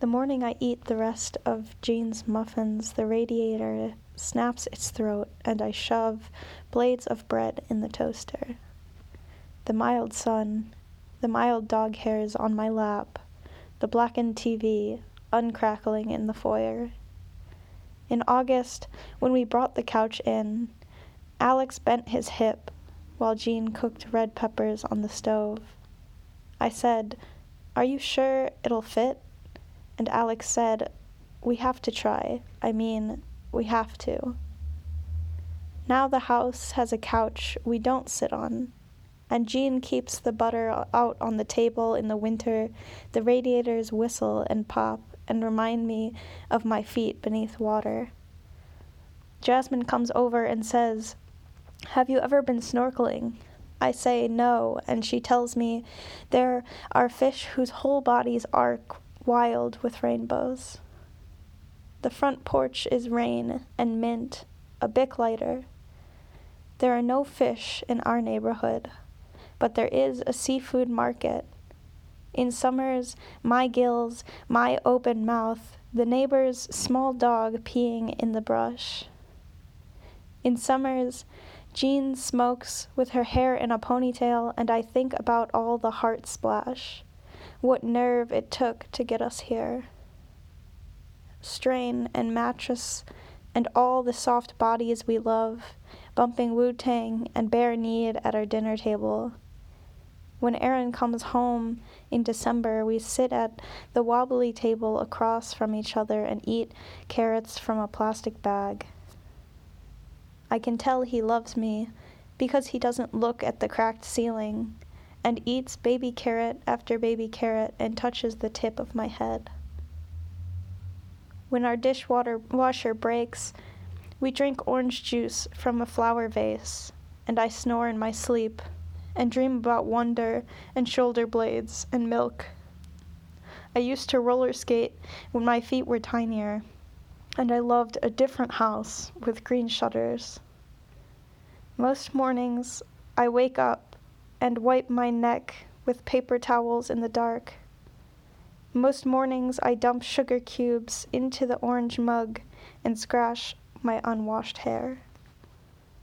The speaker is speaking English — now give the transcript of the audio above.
The morning I eat the rest of Jean's muffins, the radiator snaps its throat, and I shove blades of bread in the toaster. The mild sun, the mild dog hairs on my lap, the blackened TV uncrackling in the foyer. In August, when we brought the couch in, Alex bent his hip while Jean cooked red peppers on the stove. I said, "Are you sure it'll fit?" And Alex said, "We have to try. I mean, we have to." Now the house has a couch we don't sit on, and Jean keeps the butter out on the table in the winter. The radiators whistle and pop and remind me of my feet beneath water. Jasmine comes over and says, "Have you ever been snorkeling?" I say no, and she tells me there are fish whose whole bodies arc wild with rainbows. The front porch is rain and mint, a Bic lighter. There are no fish in our neighborhood, but there is a seafood market. In summers, my gills, my open mouth, the neighbor's small dog peeing in the brush. In summers, Jean smokes with her hair in a ponytail, and I think about all the heart splash, what nerve it took to get us here. Strain and mattress and all the soft bodies we love, bumping Wu-Tang and Bare Need at our dinner table. When Aaron comes home in December, we sit at the wobbly table across from each other and eat carrots from a plastic bag. I can tell he loves me because he doesn't look at the cracked ceiling and eats baby carrot after baby carrot and touches the tip of my head. When our dishwasher breaks, we drink orange juice from a flower vase, and I snore in my sleep and dream about wonder and shoulder blades and milk. I used to roller skate when my feet were tinier, and I loved a different house with green shutters. Most mornings, I wake up and wipe my neck with paper towels in the dark. Most mornings, I dump sugar cubes into the orange mug and scratch my unwashed hair.